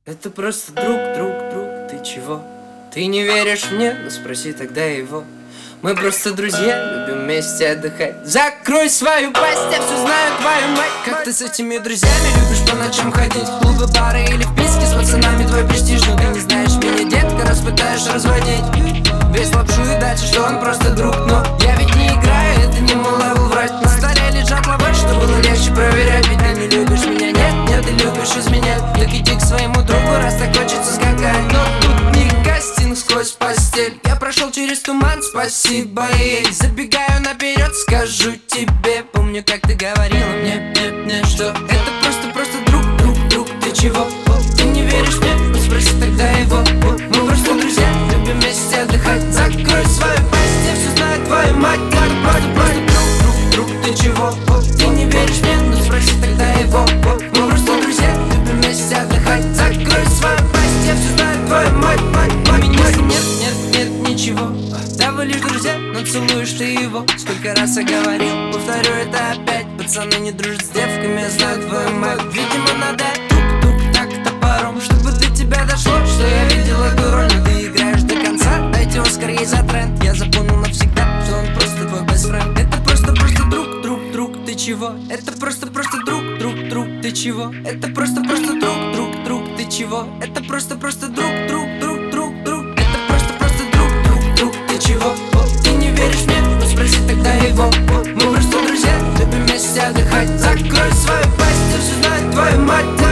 Это просто друг, ты чего? Ты не веришь мне? Ну спроси тогда его. Мы просто друзья, любим вместе отдыхать. Закрой свою пасть, я все знаю, твою мать. Как ты с этими друзьями любишь по ночам ходить? В клубы, бары или в писки с пацанами твой престиж. Но ты не знаешь меня, детка, раз пытаешь разводить. Весь лапшу и дальше, что он просто друг. Но я ведь не играю, это не мой левел врать. На столе лежат лавы, что было легче проверять. Ведь ты не любишь меня, нет, ты любишь изменять. Так иди к своему другу, раз так хочется скакать. Но тут не кастинг сквозь постель. Я прошел через туман, спасибо ей. Забегаю наперед, скажу тебе. Помню, как ты говорила мне, что это просто друг, ты чего? Ты не веришь мне? Ну спроси тогда его. Мы просто друзья, любим вместе отдыхать. Закрой свою пасть, я все знаю, твою мать. Просто друг, ты чего? Ты не веришь мне? Ну спроси тогда его. Мы просто друзья, любим вместе отдыхать. Закрой свою пасть, я все знаю, твою мать. Нет, ничего. Да вы лишь друзья, но целуешь ты его. Сколько раз я говорил, повторю это опять. Пацаны не дружат с девками, я знаю твою мать. Видимо, надо тук-тук так топором, чтобы до тебя дошло, что я видел эту роль. Но ты играешь до конца, дайте Оскар ей за тренд. Я запомнил навсегда, что он просто твой best friend. Это просто друг, ты чего? Это просто друг, ты чего? Это просто друг, ты чего? Это просто друг. Это просто друг, ты чего? Ты не веришь мне? Ну спроси тогда его. Мы просто друзья, любим вместе отдыхать. Закрой свою пасть, я все знаю, твою мать.